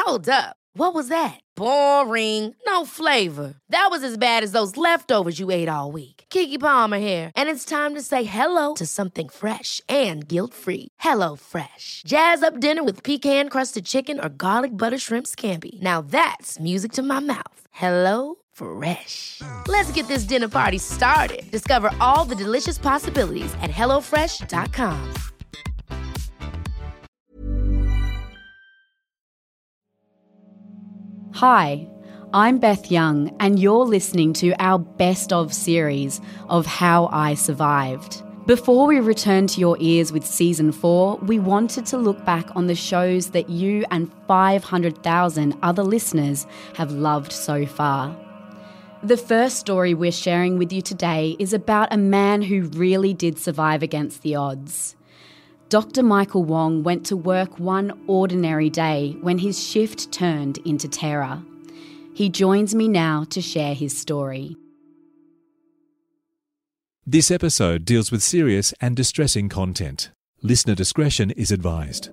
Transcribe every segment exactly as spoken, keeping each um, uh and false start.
Hold up. What was that? Boring. No flavor. That was as bad as those leftovers you ate all week. Keke Palmer here, and it's time to say hello to something fresh and guilt-free. Hello Fresh. Jazz up dinner with pecan-crusted chicken or garlic butter shrimp scampi. Now that's music to my mouth. Hello Fresh. Let's get this dinner party started. Discover all the delicious possibilities at hello fresh dot com. Hi, I'm Beth Young, and you're listening to our Best Of series of How I Survived. Before we return to your ears with Season four, we wanted to look back on the shows that you and five hundred thousand other listeners have loved so far. The first story we're sharing with you today is about a man who really did survive against the odds. Doctor Michael Wong went to work one ordinary day when his shift turned into terror. He joins me now to share his story. This episode deals with serious and distressing content. Listener discretion is advised.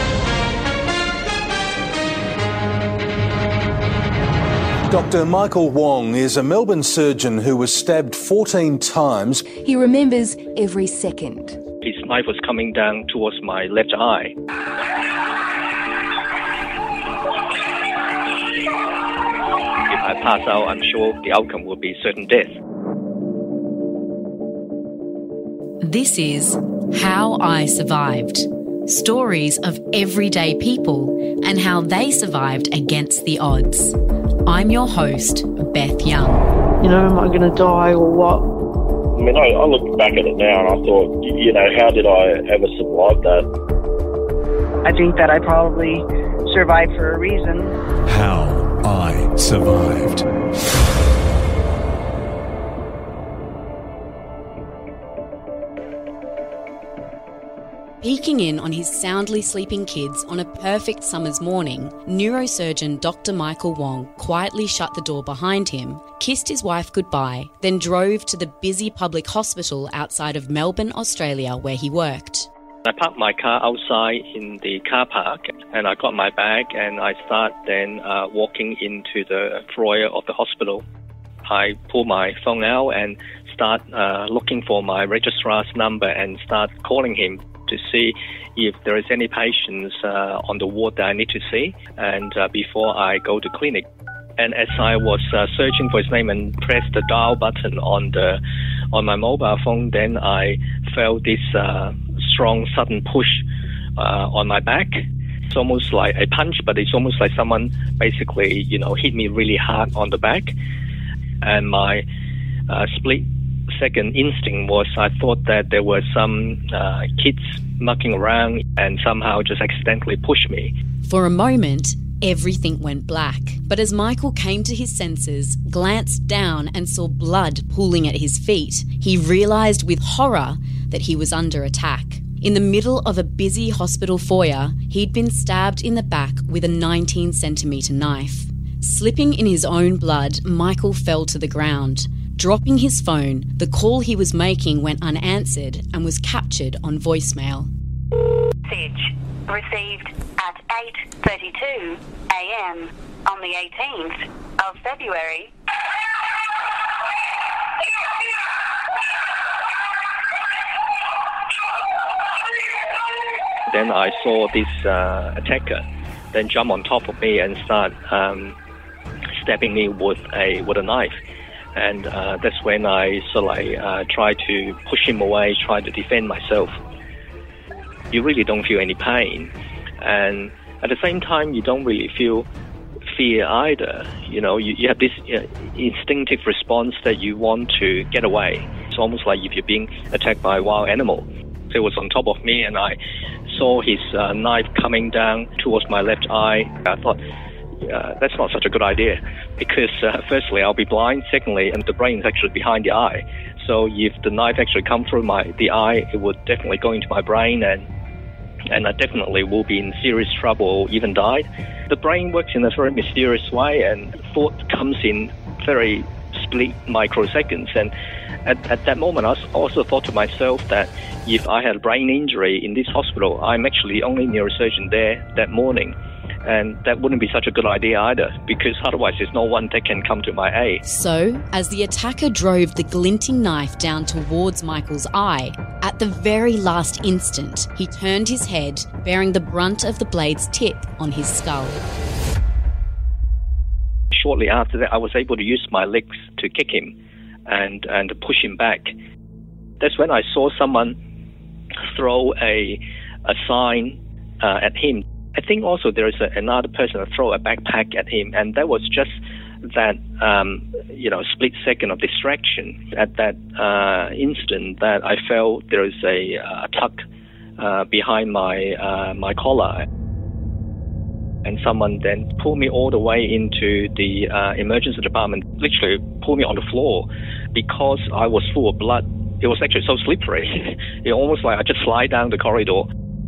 Doctor Michael Wong is a Melbourne surgeon who was stabbed fourteen times. He remembers every second. His knife was coming down towards my left eye. If I pass out, I'm sure the outcome will be certain death. This is How I Survived. Stories of everyday people and how they survived against the odds. I'm your host, Beth Young. You know, am I going to die or what? I mean, I, I look back at it now and I thought, you know, how did I ever survive that? I think that I probably survived for a reason. How I Survived. Peeking in on his soundly sleeping kids on a perfect summer's morning, neurosurgeon Doctor Michael Wong quietly shut the door behind him, kissed his wife goodbye, then drove to the busy public hospital outside of Melbourne, Australia, where he worked. I parked my car outside in the car park and I got my bag and I start then uh, walking into the foyer of the hospital. I pull my phone out and start uh, looking for my registrar's number and start calling him to see if there is any patients uh, on the ward that I need to see and uh, before I go to clinic. And as I was uh, searching for his name and pressed the dial button on the on my mobile phone, then I felt this uh, strong sudden push uh, on my back. It's almost like a punch, but it's almost like someone basically, you know, hit me really hard on the back. And my uh, split second instinct was I thought that there were some uh, kids mucking around and somehow just accidentally pushed me. For a moment, everything went black. But as Michael came to his senses, glanced down and saw blood pooling at his feet, he realised with horror that he was under attack. In the middle of a busy hospital foyer, he'd been stabbed in the back with a nineteen centimetre knife. Slipping in his own blood, Michael fell to the ground. Dropping his phone, the call he was making went unanswered and was captured on voicemail. Message received at eight thirty-two a.m. on the eighteenth of February. Then I saw this uh, attacker then jump on top of me and start um, stabbing me with a with a knife. And uh, that's when I sort of like uh, try to push him away, try to defend myself. You really don't feel any pain. And at the same time, you don't really feel fear either. You know, you, you have this uh, instinctive response that you want to get away. It's almost like if you're being attacked by a wild animal. So it was on top of me and I saw his uh, knife coming down towards my left eye. I thought, Uh, that's not such a good idea because uh, firstly I'll be blind, secondly and the brain is actually behind the eye, so if the knife actually come through my the eye it would definitely go into my brain and and I definitely will be in serious trouble or even die. The brain works in a very mysterious way and thought comes in very split microseconds, and at, at that moment I also thought to myself that if I had a brain injury in this hospital, I'm actually the only neurosurgeon there that morning. And that wouldn't be such a good idea either, because otherwise there's no one that can come to my aid. So, as the attacker drove the glinting knife down towards Michael's eye, at the very last instant, he turned his head, bearing the brunt of the blade's tip on his skull. Shortly after that, I was able to use my legs to kick him and, and to push him back. That's when I saw someone throw a, a sign uh, at him. I think also there is a, another person that throw a backpack at him, and that was just that, um, you know, split second of distraction. At that uh, instant that I felt there is a, a tug uh, behind my uh, my collar. And someone then pulled me all the way into the uh, emergency department, literally pulled me on the floor because I was full of blood. It was actually so slippery. It almost like I just slide down the corridor.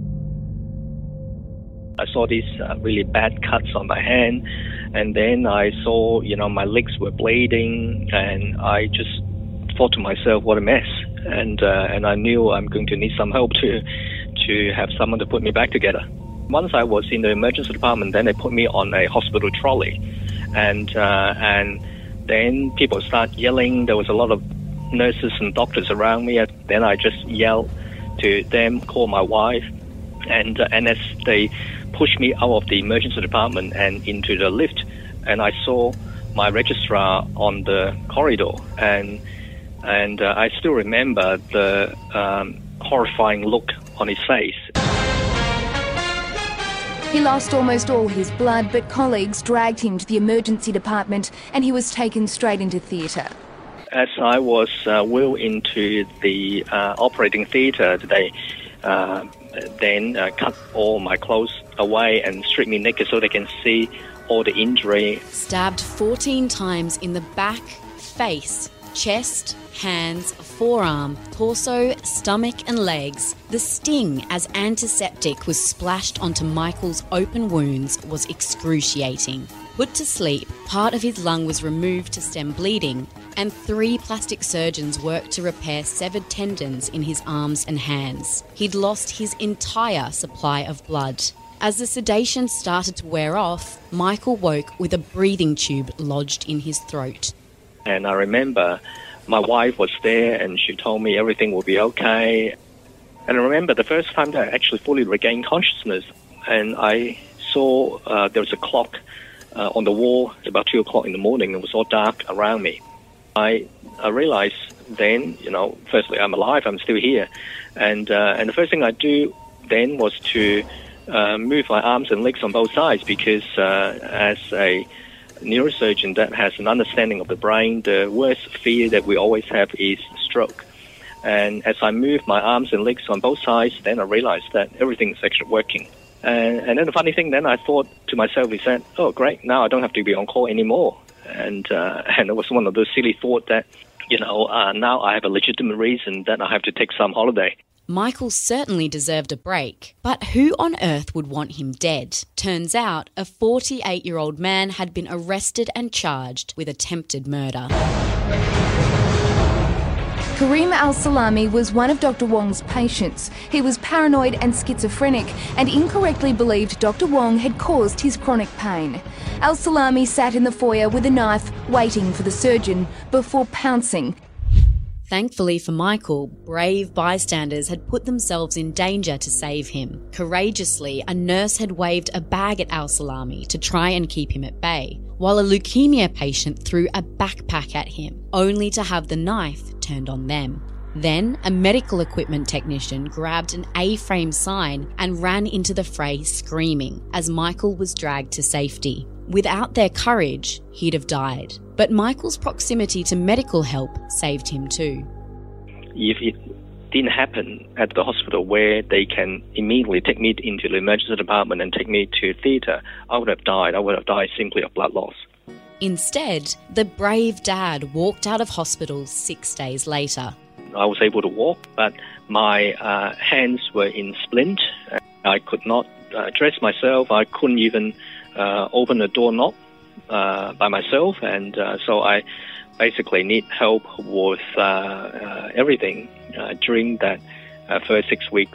I saw these uh, really bad cuts on my hand, and then I saw, you know, my legs were bleeding, and I just thought to myself, what a mess. And uh, and I knew I'm going to need some help to to have someone to put me back together. Once I was in the emergency department, then they put me on a hospital trolley, and uh, and then people start yelling. There was a lot of nurses and doctors around me. Then I just yelled to them, call my wife, and uh, and as they pushed me out of the emergency department and into the lift, and I saw my registrar on the corridor, and and uh, I still remember the um, horrifying look on his face. He lost almost all his blood, but colleagues dragged him to the emergency department and he was taken straight into theatre. As I was uh, wheeled into the uh, operating theatre, they uh, then uh, cut all my clothes away and stripped me naked so they can see all the injury. Stabbed fourteen times in the back, face, chest, hands, forearm, torso, stomach and legs. The sting as antiseptic was splashed onto Michael's open wounds was excruciating. Put to sleep, part of his lung was removed to stem bleeding, and three plastic surgeons worked to repair severed tendons in his arms and hands. He'd lost his entire supply of blood. As the sedation started to wear off, Michael woke with a breathing tube lodged in his throat. And I remember my wife was there and she told me everything will be okay. And I remember the first time that I actually fully regained consciousness, and I saw uh, there was a clock uh, on the wall. It's about two o'clock in the morning. It was all dark around me. I, I realized then, you know, firstly, I'm alive, I'm still here. And, uh, and the first thing I do then was to uh, move my arms and legs on both sides, because uh, as a neurosurgeon that has an understanding of the brain, the worst fear that we always have is stroke. And as I moved my arms and legs on both sides, then I realized that everything is actually working. And, and then the funny thing then I thought to myself is that, oh, great, now I don't have to be on call anymore. And uh, and it was one of those silly thoughts that, you know, uh, now I have a legitimate reason that I have to take some holiday. Michael certainly deserved a break, but who on earth would want him dead? Turns out a forty-eight-year-old man had been arrested and charged with attempted murder. Karim Al-Salami was one of Doctor Wong's patients. He was paranoid and schizophrenic and incorrectly believed Doctor Wong had caused his chronic pain. Al-Salami sat in the foyer with a knife, waiting for the surgeon, before pouncing. Thankfully for Michael, brave bystanders had put themselves in danger to save him. Courageously, a nurse had waved a bag at Al-Salami to try and keep him at bay, while a leukemia patient threw a backpack at him, only to have the knife turned on them. Then, a medical equipment technician grabbed an A-frame sign and ran into the fray screaming as Michael was dragged to safety. Without their courage, he'd have died. But Michael's proximity to medical help saved him too. If it didn't happen at the hospital where they can immediately take me into the emergency department and take me to theatre, I would have died. I would have died simply of blood loss. Instead, the brave dad walked out of hospital six days later. I was able to walk, but my uh, hands were in splint. I could not uh, dress myself. I couldn't even uh, open a doorknob uh, by myself, and uh, so I basically need help with uh, uh, everything uh, during that uh, first six weeks.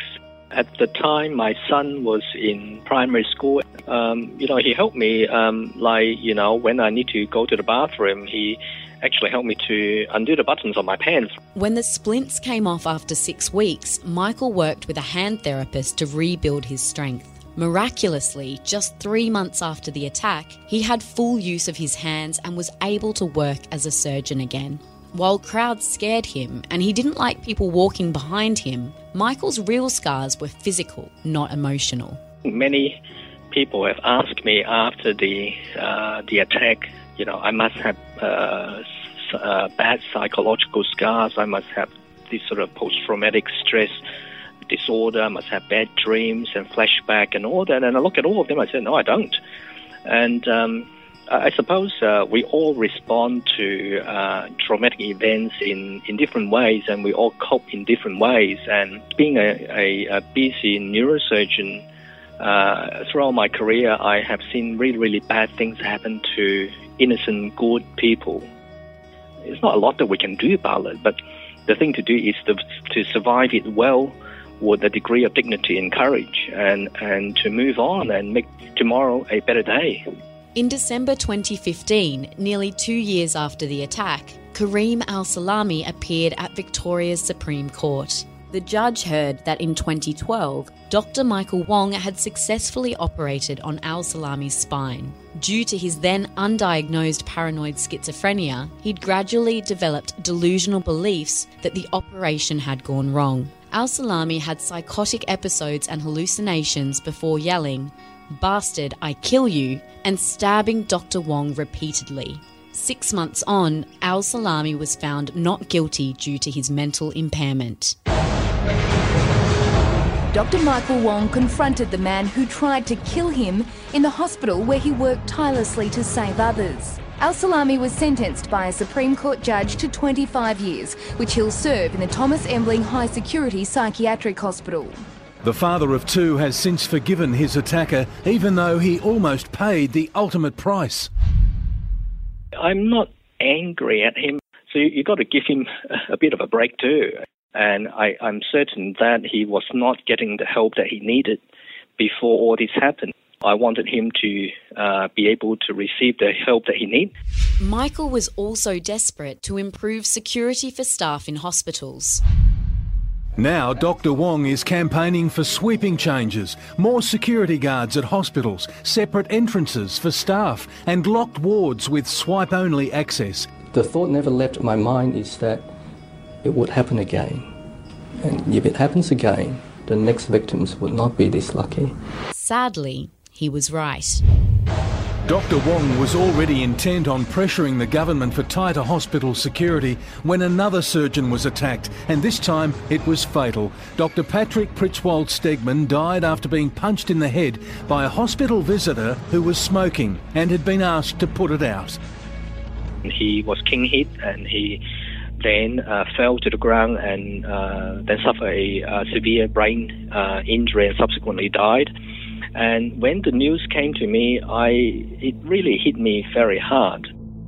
At the time, my son was in primary school. Um, you know, he helped me, um, like, you know, when I need to go to the bathroom, he actually helped me to undo the buttons on my pants. When the splints came off after six weeks, Michael worked with a hand therapist to rebuild his strength. Miraculously, just three months after the attack, he had full use of his hands and was able to work as a surgeon again. While crowds scared him and he didn't like people walking behind him, Michael's real scars were physical, not emotional. Many people have asked me after the uh, the attack, you know, I must have uh, uh, bad psychological scars, I must have this sort of post-traumatic stress disorder, I must have bad dreams and flashback and all that. And I look at all of them, I said, no, I don't. And um, I suppose uh, we all respond to uh, traumatic events in, in different ways, and we all cope in different ways. And being a, a, a busy neurosurgeon, uh, throughout my career, I have seen really, really bad things happen to innocent, good people. There's not a lot that we can do about it, but the thing to do is to, to survive it well with a degree of dignity and courage, and, and to move on and make tomorrow a better day. In December twenty fifteen, nearly two years after the attack, Kareem Al-Salami appeared at Victoria's Supreme Court. The judge heard that in twenty twelve, Doctor Michael Wong had successfully operated on Al-Salami's spine. Due to his then undiagnosed paranoid schizophrenia, he'd gradually developed delusional beliefs that the operation had gone wrong. Al-Salami had psychotic episodes and hallucinations before yelling, "Bastard, I kill you," and stabbing Doctor Wong repeatedly. Six months on, Al-Salami was found not guilty due to his mental impairment. Doctor Michael Wong confronted the man who tried to kill him in the hospital where he worked tirelessly to save others. Al-Salami was sentenced by a Supreme Court judge to twenty-five years, which he'll serve in the Thomas Embling High Security Psychiatric Hospital. The father of two has since forgiven his attacker, even though he almost paid the ultimate price. I'm not angry at him, so you've got to give him a bit of a break too. And I, I'm certain that he was not getting the help that he needed before all this happened. I wanted him to uh, be able to receive the help that he needs. Michael was also desperate to improve security for staff in hospitals. Now Doctor Wong is campaigning for sweeping changes, more security guards at hospitals, separate entrances for staff and locked wards with swipe-only access. The thought never left my mind is that it would happen again. And if it happens again, the next victims would not be this lucky. Sadly, he was right. Doctor Wong was already intent on pressuring the government for tighter hospital security when another surgeon was attacked, and this time it was fatal. Doctor Patrick Pritchwald Stegman died after being punched in the head by a hospital visitor who was smoking and had been asked to put it out. He was king hit and he then uh, fell to the ground and uh, then suffered a uh, severe brain uh, injury and subsequently died. And when the news came to me, I it really hit me very hard.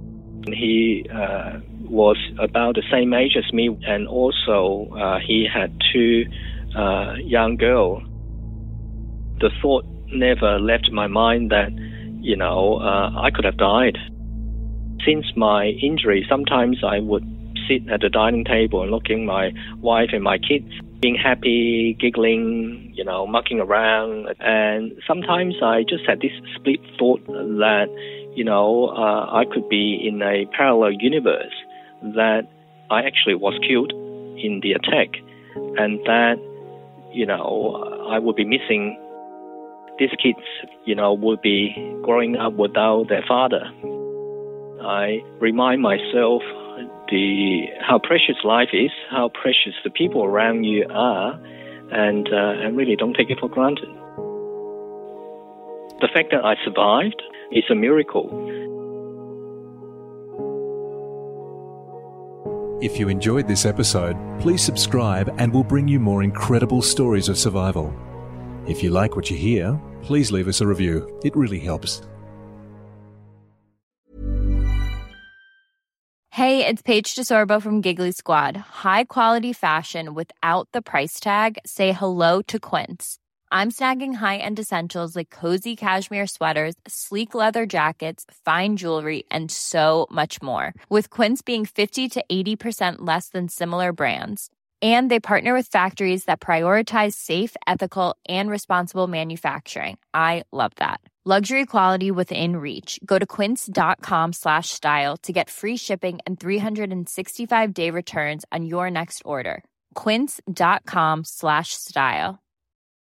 He uh, was about the same age as me, and also uh, he had two uh, young girls. The thought never left my mind that, you know, uh, I could have died. Since my injury, sometimes I would sit at the dining table and looking at my wife and my kids, being happy, giggling, you know, mucking around. And sometimes I just had this split thought that, you know, uh, I could be in a parallel universe, that I actually was killed in the attack, and that, you know, I would be missing. These kids, you know, would be growing up without their father. I remind myself the how precious life is, how precious the people around you are, and uh, and really don't take it for granted. The fact that I survived is a miracle. If you enjoyed this episode, please subscribe and we'll bring you more incredible stories of survival. If you like what you hear, please leave us a review. It really helps. Hey, it's Paige DeSorbo from Giggly Squad. High quality fashion without the price tag. Say hello to Quince. I'm snagging high-end essentials like cozy cashmere sweaters, sleek leather jackets, fine jewelry, and so much more. With Quince being fifty to eighty percent less than similar brands. And they partner with factories that prioritize safe, ethical, and responsible manufacturing. I love that. Luxury quality within reach. Go to quince.com slash style to get free shipping and three sixty-five day returns on your next order. Quince.com slash style.